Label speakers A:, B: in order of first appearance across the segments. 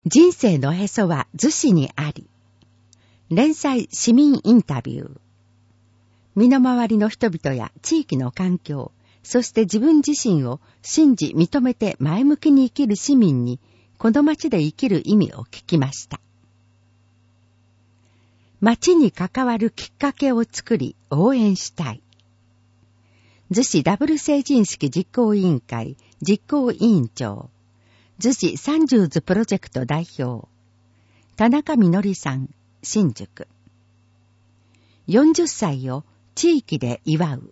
A: 人生のへそは逗子にあり。連載市民インタビュー。身の回りの人々や地域の環境、そして自分自身を信じ認めて前向きに生きる市民に、この町で生きる意味を聞きました。町に関わるきっかけを作り応援したい。逗子ダブル成人式実行委員会実行委員長、逗子サンジューズプロジェクト代表、田中みのりさん、新宿。40歳を地域で祝う。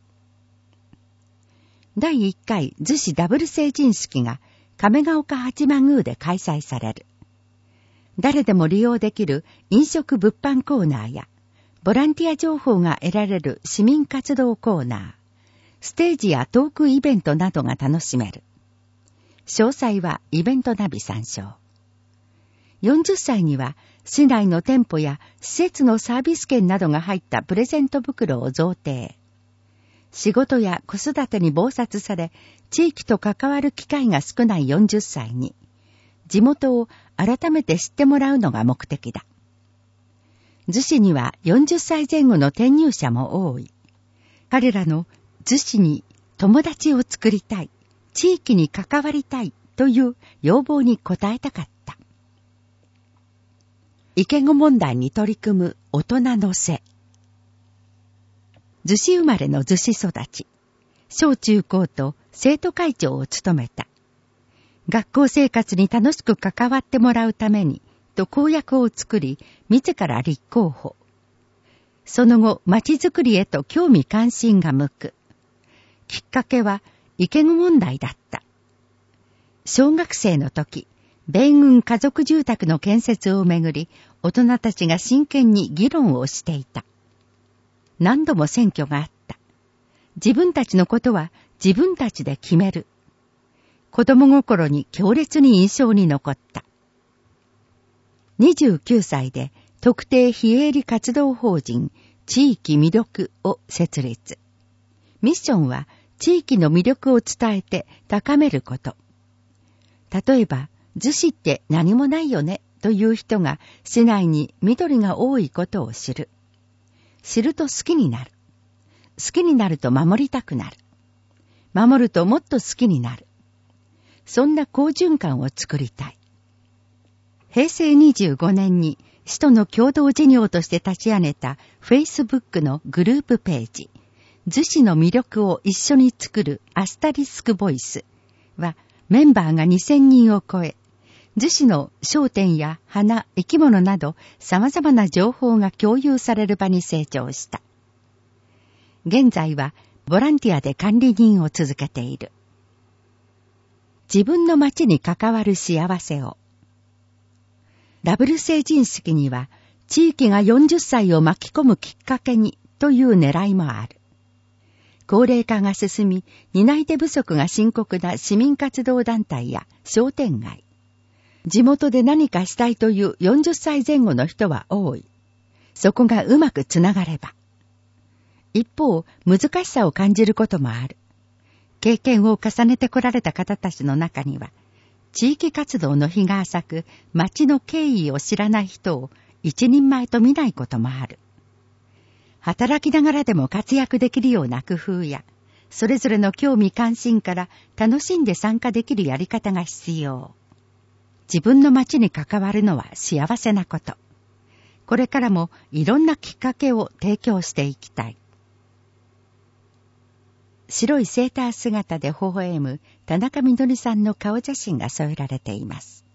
A: 第1回逗子ダブル成人式が亀ヶ岡八幡宮で開催される。誰でも利用できる飲食物販コーナーや、ボランティア情報が得られる市民活動コーナー、ステージやトークイベントなどが楽しめる。詳細はイベントナビ参照。40歳には市内の店舗や施設のサービス券などが入ったプレゼント袋を贈呈。仕事や子育てに忙殺され、地域と関わる機会が少ない40歳に、地元を改めて知ってもらうのが目的だ。逗子には40歳前後の転入者も多い。彼らの逗子に友達を作りたい、地域に関わりたいという要望に応えたかった。池子問題に取り組む大人の背。逗子生まれの逗子育ち。小中高と生徒会長を務めた。学校生活に楽しく関わってもらうために、と公約を作り、自ら立候補。その後、町づくりへと興味関心が向く。きっかけは、池子問題だった。小学生の時、米軍家族住宅の建設をめぐり、大人たちが真剣に議論をしていた。何度も選挙があった。自分たちのことは自分たちで決める。子供心に強烈に印象に残った。29歳で特定非営利活動法人地域魅力を設立。ミッションは地域の魅力を伝えて高めること。例えば、逗子って何もないよねという人が市内に緑が多いことを知る。知ると好きになる。好きになると守りたくなる。守るともっと好きになる。そんな好循環を作りたい。平成25年に市との共同事業として立ち上げた Facebook のグループページ、逗子の魅力を一緒に作るアスタリスクボイスはメンバーが2000人を超え、逗子の商店や花、生き物など様々な情報が共有される場に成長した。現在はボランティアで管理人を続けている。自分の町に関わる幸せを。ダブル成人式には地域が40歳を巻き込むきっかけにという狙いもある。高齢化が進み、担い手不足が深刻な市民活動団体や商店街。地元で何かしたいという40歳前後の人は多い。そこがうまくつながれば。一方、難しさを感じることもある。経験を重ねてこられた方たちの中には、地域活動の日が浅く、町の経緯を知らない人を一人前と見ないこともある。働きながらでも活躍できるような工夫や、それぞれの興味関心から楽しんで参加できるやり方が必要。自分の町に関わるのは幸せなこと。これからもいろんなきっかけを提供していきたい。白いセーター姿で微笑む田中みどりさんの顔写真が添えられています。